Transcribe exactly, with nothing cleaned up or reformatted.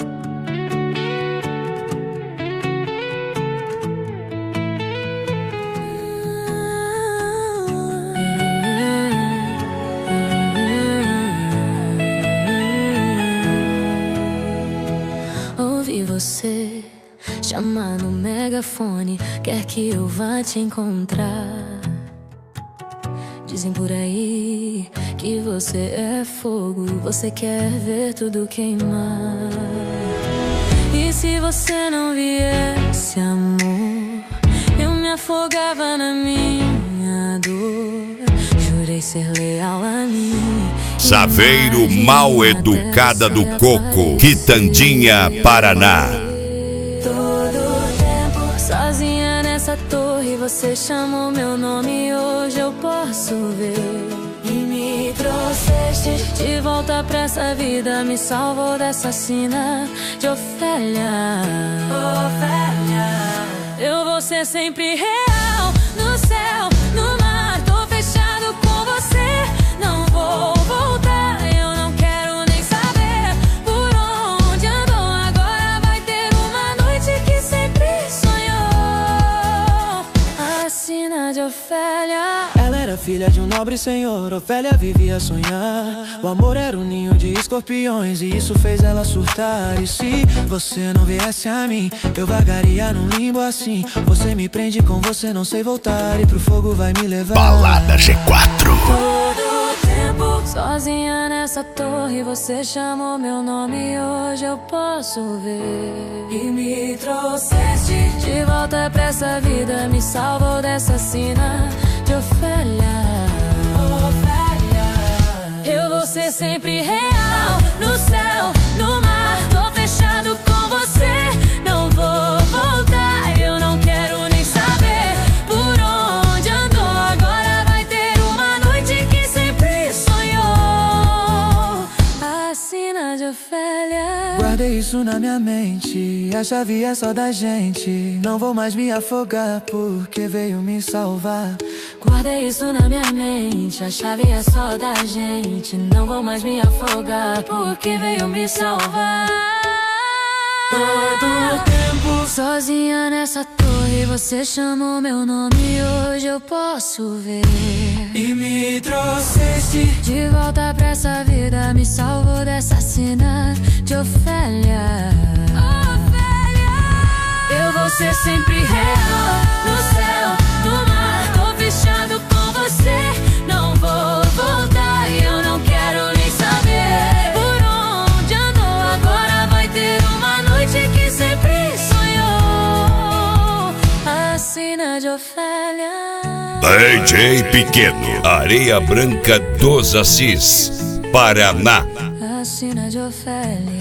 Ouvi você chamar no megafone, quer que eu vá te encontrar. Dizem por aí que você é fogo, você quer ver tudo queimar. E se você não viesse, amor, eu me afogava na minha dor. Jurei ser leal a mim. Saveiro Mal Educada do Coco, Quitandinha, Paraná. Todo tempo sozinha nessa torre, você chamou meu nome e hoje eu posso ver. E me trouxeste de volta pra essa vida, me salvou dessa sina de Ofélia. Ofélia, eu vou ser sempre real, no céu, no mar, tô fechado com você, não vou voltar, eu não quero nem saber por onde andou. Agora vai ter uma noite que sempre sonhou, a sina de Ofélia. Ela era filha de um nobre senhor, Ofélia vivia a sonhar. O amor era um ninho de escorpiões e isso fez ela surtar. E se você não viesse a mim, eu vagaria num limbo assim. Você me prende, com você não sei voltar, e pro fogo vai me levar. Balada G quatro. Todo tempo sozinha nessa torre, você chamou meu nome e hoje eu posso ver. E me trouxeste de volta pra essa vida, me salvou dessa sina de Ofélia. Ofélia, eu vou ser sempre real, no céu, no mar, tô fechado com você, não vou voltar, eu não quero nem saber por onde andou. Agora vai ter uma noite que sempre sonhou, a sina de Ofélia. Guardei isso na minha mente, a chave é só da gente. Não vou mais me afogar porque veio me salvar. Guardei isso na minha mente, a chave é só da gente. Não vou mais me afogar porque veio me salvar. Todo tempo sozinha nessa torre, você chamou meu nome e hoje eu posso ver. e me trouxeste De volta pra essa vida, me salvou dessa sina de Ofélia. Ofélia, eu vou ser sempre real, no céu, no mar, tô fechado com você, não vou voltar, eu não quero nem saber por onde andou. Agora vai ter uma noite que sempre sonhou, a sina de Ofélia. D J Pequeno, Areia Branca dos Assis, Paraná. A sina de Ofélia.